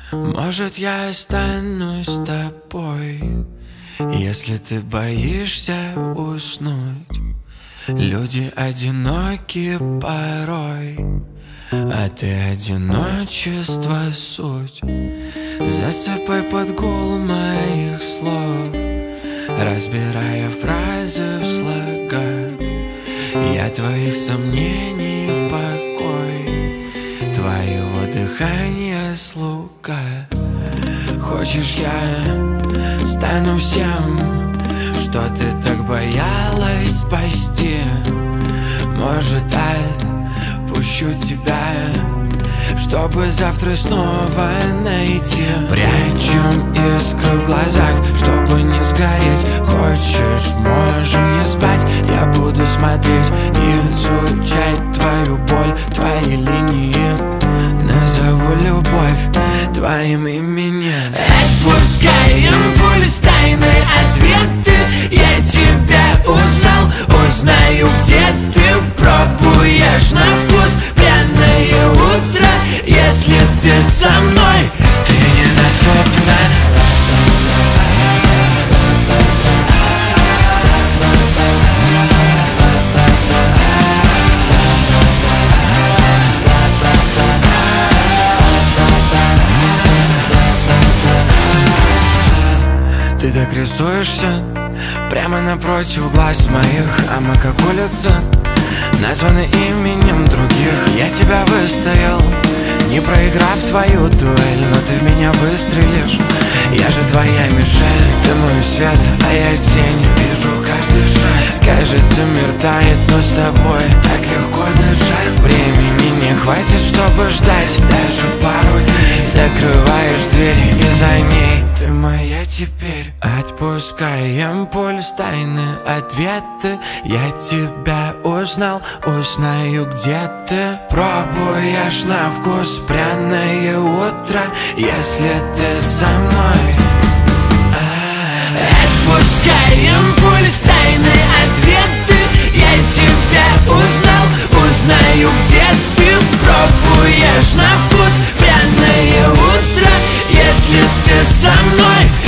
Может, я останусь с тобой, если ты боишься уснуть. Люди одиноки порой, а ты одиночество суть. Засыпай под гул моих слов, разбирая фразы в слогах. Я твоих сомнений покой, твоего дыхания слуга. Хочешь, я стану всем, что ты так боялась спасти? Может, отпущу тебя, чтобы завтра снова найти. Прячем искры в глазах, чтобы не сгореть. Хочешь, можем не спать, я буду смотреть и изучать твою боль, твои линии. Назову любовь твоим именем. Отпускаем пульс, тайные ответы. Я тебя узнал, узнаю, где ты. Пробуешь на вкус пряное утро. Если ты со мной, ты недоступна. Ты так рисуешься прямо напротив глаз моих, а мы как улица, названы именем других. Я тебя выстоял, не проиграв твою дуэль, но ты в меня выстрелишь. Я же твоя мишень, ты мой свет, а я тень. Вижу каждый шаг, кажется, мир тает, но с тобой так легко дышать. Времени не хватит, чтобы ждать даже пару дней. Закрываешь дверь, и за ней ты моя теперь. Отпускаем пульс, тайные ответы. Я тебя узнал, узнаю, где ты. Пробуешь на вкус пряное утро, если ты со мной. Отпускаем пульс, тайные ответы. Я тебя узнал, узнаю, где ты. Пробуешь на вкус пряное утро, если ты со мной.